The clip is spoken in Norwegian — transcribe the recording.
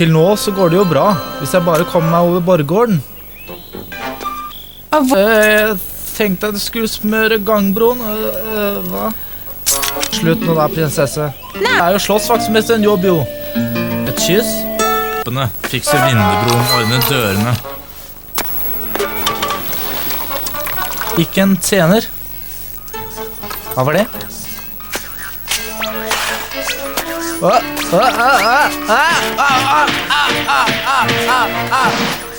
Til nå så går det jo bra, hvis jeg bare kommer meg over borggården. Jeg tenkte at jeg skulle smøre gangbroen. Hva? Slutt nå da, prinsesse. Det er jo slåssvaktmester en jobb, jo. Et kyss. Fikse vinderbroen, ordne dørene. Ikke en tjener. Hva var det? Åh!